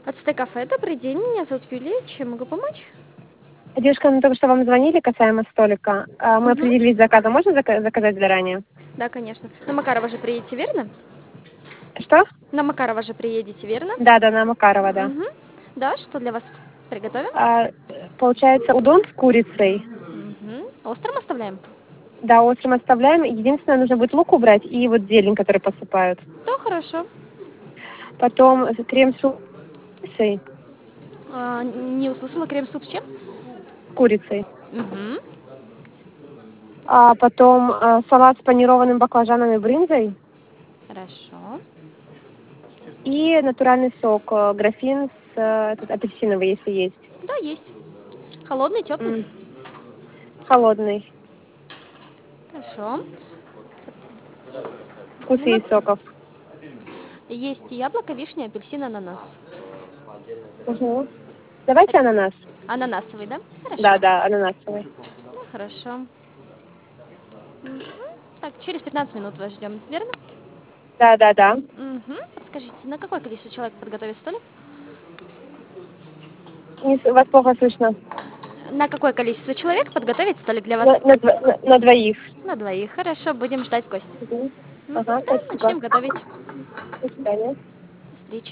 Ацтекафе, добрый день, меня зовут Юлия, чем могу помочь? Девушка, мы только что вам звонили касаемо столика. Мы Мгм. определились с заказом. Можно заказать заранее? Да, конечно. На Макарова же приедете, верно? Что? На Макарова же приедете, верно? Да, да, на Макарова, да. Мгм. Да, что для вас приготовим? А, Получается, удон с курицей. Мгм. Острым оставляем? Да, острым оставляем. Единственное, нужно будет лук убрать и вот зелень, которую посыпают. Да, хорошо. Потом крем-суп с курицей. Не услышала крем-суп с чем? С курицей. Мгм. А потом салат с панированным баклажаном и брынзой. Хорошо. И натуральный сок. Графин с этот, апельсиновый, если есть. Да, есть. Холодный, теплый? М, Холодный. Хорошо. Вкусы На- и соков. Есть яблоко, вишня, апельсин, ананас. Угу. Давайте ананас. Ананасовый, да? Да, Хорошо. да, ананасовый. Да, хорошо. Мгм. Так, через 15 минут вас ждем, верно? Да, да, да. Мгм. Подскажите, на какое количество человек подготовить столик? Вас плохо слышно. На какое количество человек подготовить столик для На, вас? на двоих. На двоих. Хорошо, будем ждать гостя. Мгм. Мгм. Ага, Да, спасибо. начнем готовить. До свидания.